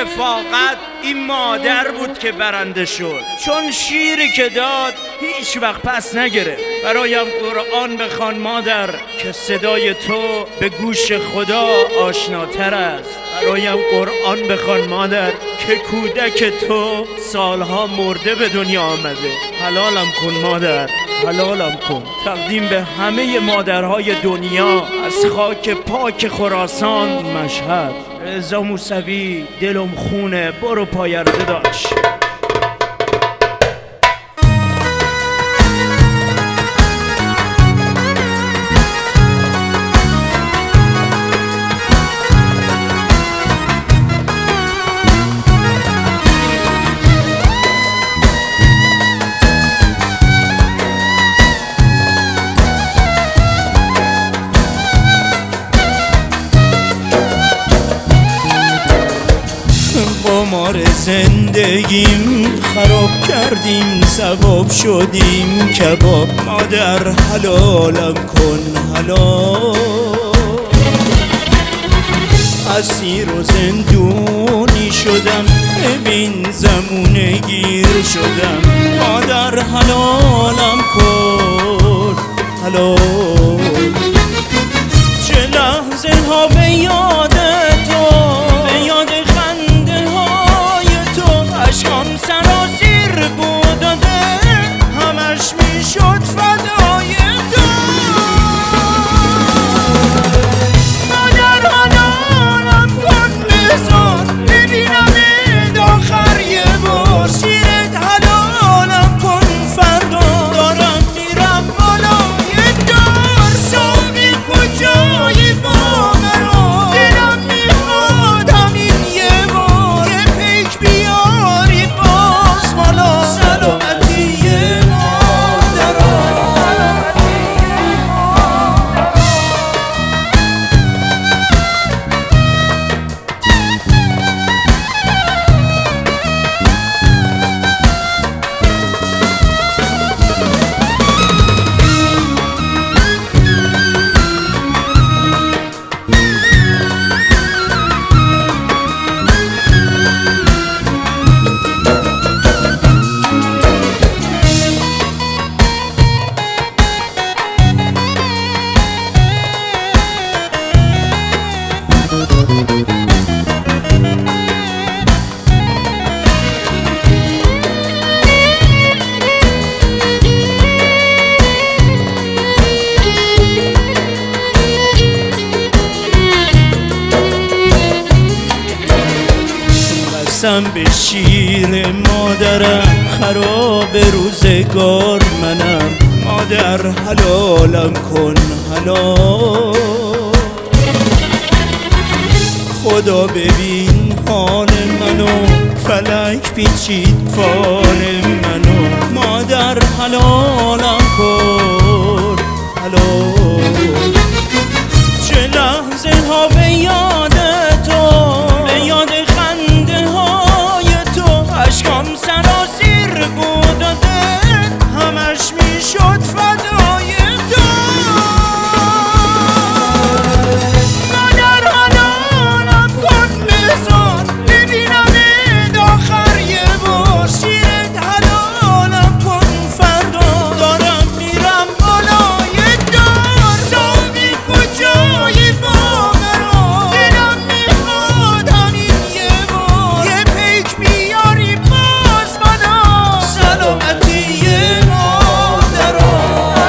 رفاقت این مادر بود که برنده شد، چون شیری که داد هیچ وقت پس نگرفت. برایم قرآن بخوان مادر که صدای تو به گوش خدا آشناتر است. برایم قرآن بخوان مادر که کودک تو سالها مرده به دنیا آمده. حلالم کن مادر، حلالم کن. تقدیم به همه مادرهای دنیا از خاک پاک خراسان مشهد. رضا موسوی دلم خونه، برو پایرده داشت. قمار زندگیم خراب کردیم، ثواب شدیم کباب. مادر حلالم کن حلال، اسیر و زندونی شدم، ببین زمونه گیر شدم. مادر حلالم کن حلال، چه لحظه ها به یاد تو، به یاد خنده های تو، عشقم سرازیر بود و دل همش میشد فدای تو. مادر حلالم کن بذار ببینم آخر یه بار. شیرت حلالم کن فردا، دارم میرم بالای دار. ساقی کجایی با مرا، دلم میخواد همین یه بار. یه پیک بیاری باز بالا، سلامتی مادرم. قسم به شیر مادرم، خراب روزگار منم. مادر حلالم کن حلال، خدا ببین حال منو، فلک پیچید فال منو. مادر حلالم کن حلال، چه لحظه ها به یاد تو، به یاد خنده های تو، عشقم سرازیر بود و دل همش میشد فدای تو. مادر حلالم کن بذار ببینم آخر یه بار. شیرت حلالم کن فردا، دارم میرم بالای دار. ساقی کجایی با مرا، دلم میخواد همین یه بار. یه پیک بیاری باز بالا، سلامتی مادرم.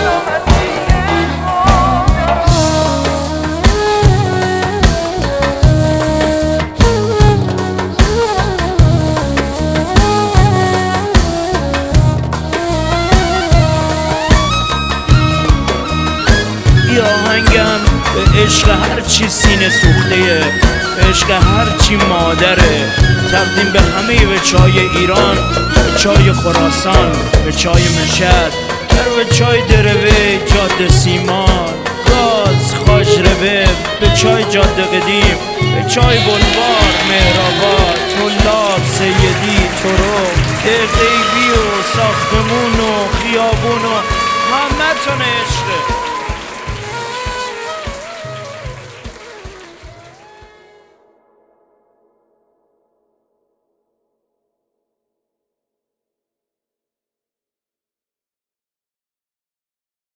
یا آهنگم به عشق هرچی سینه سوخته، به عشق هرچی مادره. تقدیم به همه بچه های ایران، به چای خراسان، به چای مشهد، به چای دروه، جاده سیمان، گاز، خاجربه، به چای جاده قدیم، به چای بلوار، مهرآباد، طلاب، سیدی، ترک، دقیقی و ساختمون و خیابون و همه تون عشقه.